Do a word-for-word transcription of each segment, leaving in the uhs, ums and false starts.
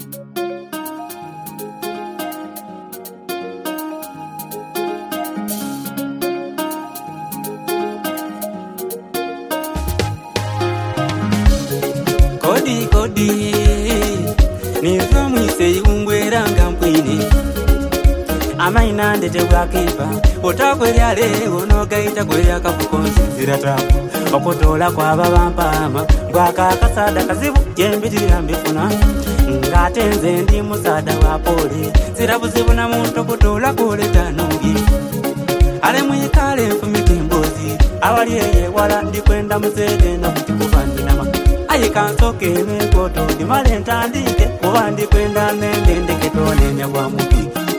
Kodi kodi nizo mwise ungwera ngampwini amaina ndete bwakipa otakweryale onogaita kwerya kafukonzi ziratapo okutola kwa babampama bwaka kasada kazibu jembitirira mbifuna ngatenze ndi musada wa pole zirabuzibu na muntu kutola koleta nungi ale mwikale mfumitimbozi awaliye wala ndikwenda muzede na mutikubandinama aye kansoke mekoto di malenta ndike kuba ndikwenda nende ndeketone nyagwa mutu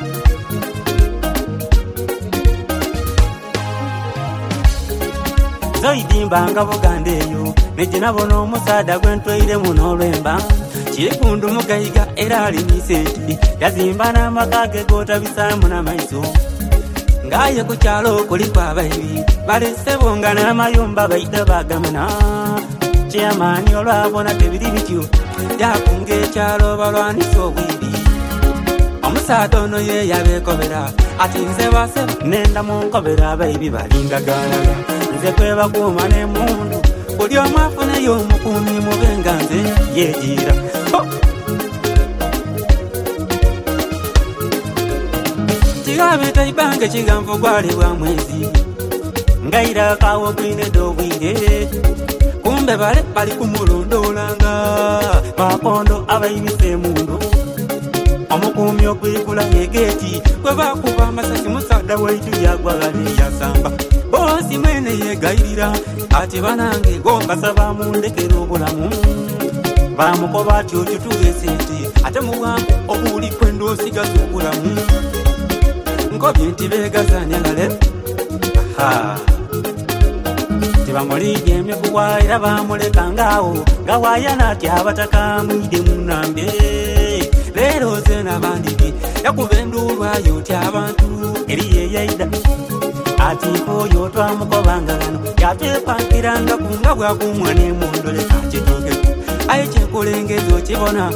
zoidimba nga bugandeyo nejina bono musada gwentweire muno lwemba chikundu mugayiga era ali miseti yazimba na makage gota bisamu na maizo ngaye kuchalo kuli kwa bayi bali sebonga na mayumba baida bagamana chiamani olwabona tebiri bityo yakunge chalo balwani sobwidi omusada ono ye yabekobera ati nze base nenda munkobera bayi balinda galala nze kweba kumane mundu kuli omwafune y'omukumi mubenganze yejira chigabe taibange chigamvo gwali bwa mwezi ngaira kawo kwine dobwire kumbe bale bali kumulondolanga makondo abayibise mundu omukumi okwikula yegeti kwebakuba amasasi musada waitu yagwagale yasamba bosi mwene yegairira ati banange gomba saba mundekero obulamu bamukoba atyo tutugesente ate muwangu obuli kwendo sigaza obulamu nkobye nti begazanyagale aha tibamulidde emikuwa era bamuleka ngaawo nga wayana ati abataka mwide munambe leero ze nabandiki yakuba enduulwayo ti abantu eri yeyaida ati koyo twamukobanga gano yatwepankiranga kunga bwakumwa nemundole kakitogeku aye kyenkulengezo kibona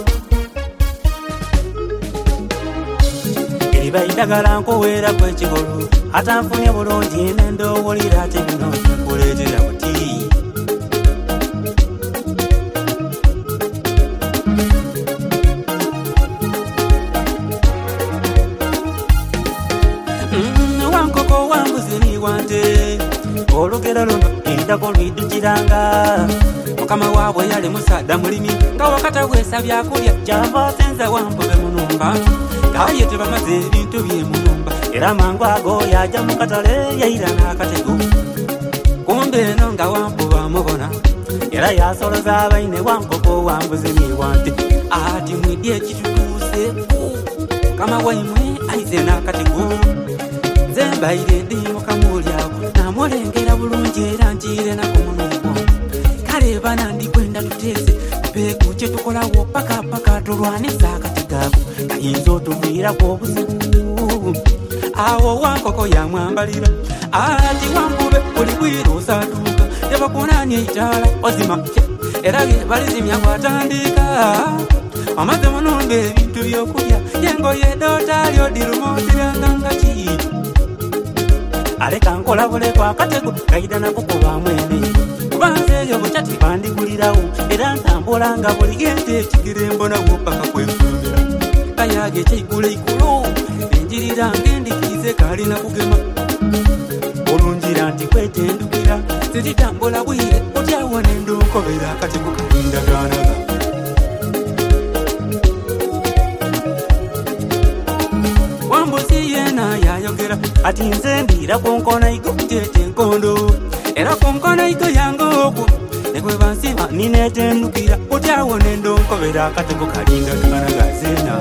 eriba idagala nkuweera kwekigolo atanfunye bulungi nendowulira ate bino nkuleetera buti wankoko wambuzini wante olugero luno endako lwidukiranga mukama waabwe yali musada mulimi nga wakata bwesa byakulya java senza wampube munumba ngaye tebamaze ebintu bye munumba era mangu ago yaja mukatale yaira n'akatego kumbe eno nga wampuba mubona era yasoloza abaine wankoko wambuzini wante ati mwidye ekitutuuse mukama waimwe aize n'akatego zembaire ndi mukamulyawo namulengera bulungi era njiire nakumunuko kale bana ndikwenda tuteese peku kyetukolawo paka paka tulwaniza akatigaako kayinza otuviirako obuzibu awo wankoko yamwambalira ati wampube buli bwire osatuuka tebakunanye itaala ozima era ge balizimya bwatandika amaze munumba ebintu byokulya yengoye doota lyodirumotirangangaki aleka nkola buleko akatego gaida nakukuba mwene kubanze eyo bukyati bandigulirawo era ntambula nga buli gente ekigere mbonawo paka kwenfulumira kayage kyeigula ikulo enjirira ngendikize kalina kugema olunjira nti kwetendukira zititambula bwire otyawo nendonkobera akatego kalindaganaga wambuzi yena yayogera ati nze ndira konkona igo tete nkondo era konkona igo yangoku nekwe bansiba ninetendukira otyawo nendonkobera akatego kalindaganaga zena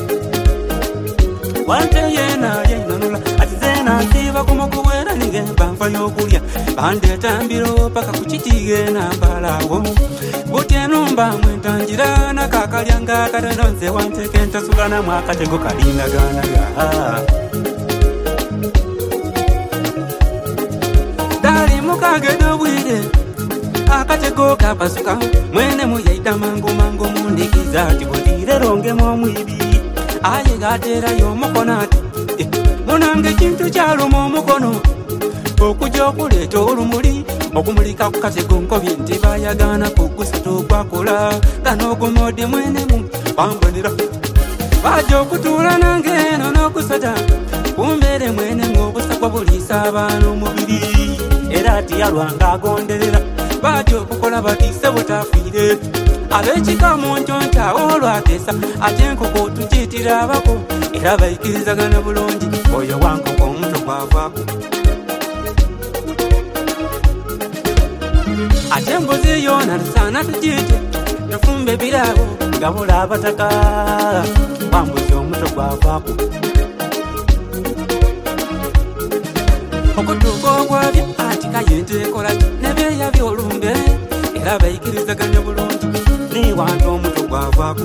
wante yena yenanula ati zena nsiba kumukuwera nigemba nfa yokulya bandetambiro paka kukitige nambalawo butyenumba mwentangira nakakalyanga akatanonze wanteke ntasukana mwakatego kalindaganaga dali mukageda bwire akatego kapasuka mwene muyaita mangu mangu mundikiza tibotire ronge momwibi aye gatera yomukono ati eh, munange kintu kyaluma omukono okujja okuleeta olumuli okumulika ku katego nkobye nti bayagana kugusatu okwakola nga n'ogomodde mwenemu bambonera bajja okutuula nange eno n'okusata kumbeere mwenemu obusakwa buliisa abaana omubiri era ati yalwanga agonderera bajja okukola batiise butafiire ab'ekika mu ntonta olwateesa ate enkoko tugiyitira abako era bayikirizagana bulungi oyo wankoko omuto gwavaako ate embuzi yona tusaana tugiyite tufumbe ebirabo gabula abataka wambuzi omuto gwavaako okutuuka ogwabya ati kayente ekolaki nebyeya byolumbe era bayikirizaganya bulungi niwantu omuto gwavaako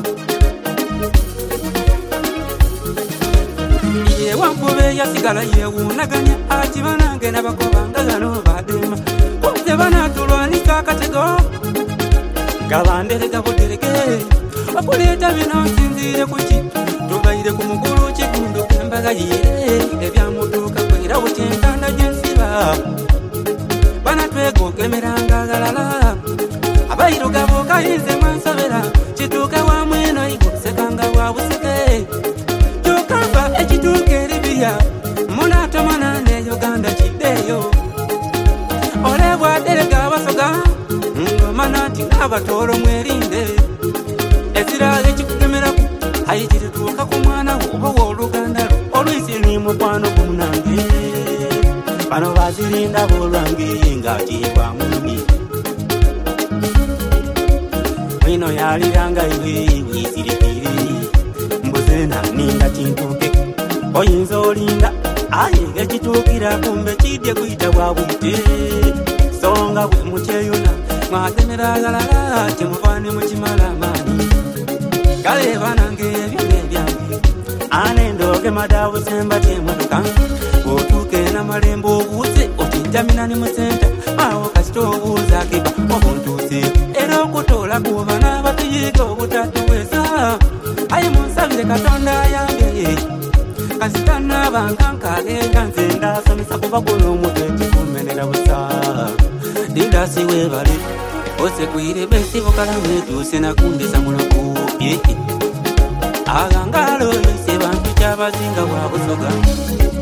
yewankube yasigala yewuunaganya ati banange nabakobanga gano badema kunze banatulwanisa akatego gabanderega butereke okuleeta bino nsinziire kuki tubaire ku mugulu kigundu kembaga yire ebyamutuuka kwera butyentanda gyensiba banatwegogemeranga galala abairugabo kayinze mwansobera kituuke wamweno igusekanga bwabuseke kyokava ekituuka eribiya munatomana ne uganda kiddeeyo olebwaderega abasoga ngomana nti ng'abatoolo mwerinde eziraga ekikugemeraku ayikirituuka ku mwana oba w'oluganda lwo olwisi ni mukwano gumunange bano bazirinda bolwange ng'atiibwa mumi mwino yaliranga iwe wisirikiri mbuzena ninda kintuuke oyinza olinda aye ng'ekituukira kumbe kidye kuyita bwa bwite songa bwe mukyeyuna mwagemera galala kyemuvane mukimala amaanyi kale banange ebyo nebyange anendoge madabu semba tyemotoka otuuke n'amalembo obuuze okinjamina ne musenta awo kasita obuuza kiba obuntuuse era okutoola kuba n'abatuyiga obutatuweza aye munsabire katonda yange kasita n'abanga nkagenda nze ndasomesa kuba guno omutwe kikumenera busa didasi webale ose kuire besi bokalamu etuuse nakundisa muloko agangalo ise bantu kyabazinga bwa busoga